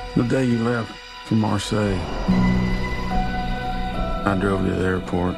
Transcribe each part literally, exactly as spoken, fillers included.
The day you left for Marseille, I drove to the airport.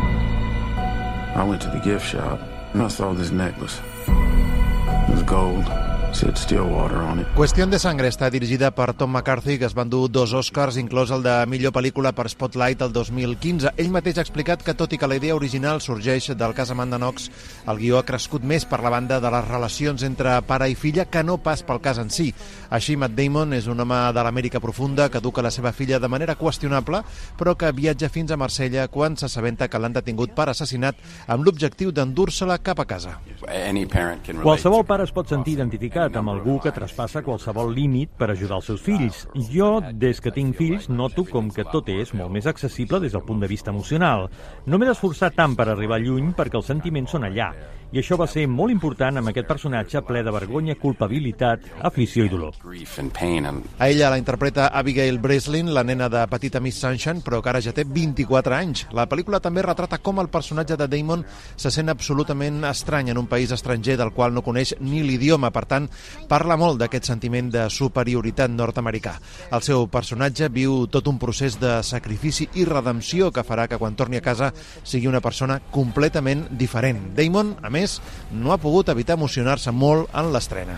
I went to the gift shop and I saw this necklace. It was gold. Said Stillwater on it. Qüestión de sangre està dirigida per Tom McCarthy, que es va endur dos Oscars, inclòs el de millor pel·lícula per Spotlight el dos mil quinze. Ell mateix ha explicat que, tot i que la idea original sorgeix del cas Amanda Knox, el guió ha crescut més per la banda de les relacions entre pare i filla que no pas pel cas en si. Així, Matt Damon és un home de l'Amèrica profunda que educa la seva filla de manera qüestionable, però que viatja fins a Marsella quan s'assabenta que l'han detingut per assassinat amb l'objectiu d'endur-se-la cap a casa. Qualsevol pare es pot sentir identificat amb algú que traspassa qualsevol límit per ajudar els seus fills. Jo, des que tinc fills, noto com que tot és molt més accessible des del punt de vista emocional. No m'he d'esforçar tant per arribar lluny perquè els sentiments són allà. I això va ser molt important amb aquest personatge ple de vergonya, culpabilitat, aflició i dolor. A ella la interpreta Abigail Breslin, la nena de Petita Miss Sunshine, però que ara ja té vint-i-quatre anys. La pel·lícula també retrata com el personatge de Damon se sent absolutament estrany en un país estranger del qual no coneix ni l'idioma. Per tant, parla molt d'aquest sentiment de superioritat nord-americà. El seu personatge viu tot un procés de sacrifici i redempció que farà que quan torni a casa sigui una persona completament diferent. Damon, a més, no ha pogut evitar emocionar-se molt en l'estrena.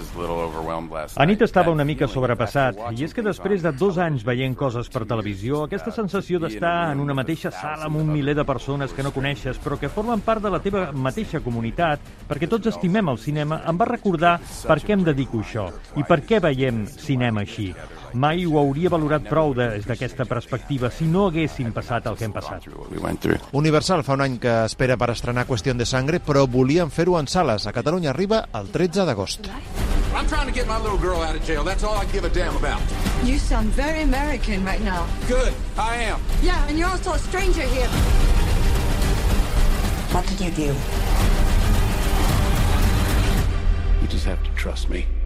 Anit estava una mica sobrepassat, i és que després de dos anys veient coses per televisió, aquesta sensació d'estar en una mateixa sala amb un miler de persones que no coneixes, però que formen part de la teva mateixa comunitat, perquè tots estimem el cinema, em va recordar per què em dedico a això i per què veiem cinema així. Mai ho hauria valorat prou des d'aquesta perspectiva si no haguéssim passat el que hem passat. Universal fa un any que espera per estrenar Qüestió de sangre, però volien fer-ho en sales. A Catalunya arriba el tretze d'agost. I'm trying to get my little girl out of jail. That's all I give a damn about. You sound very American right now. Good, I am. Yeah, and you're also a stranger here. What did you do? You just have to trust me.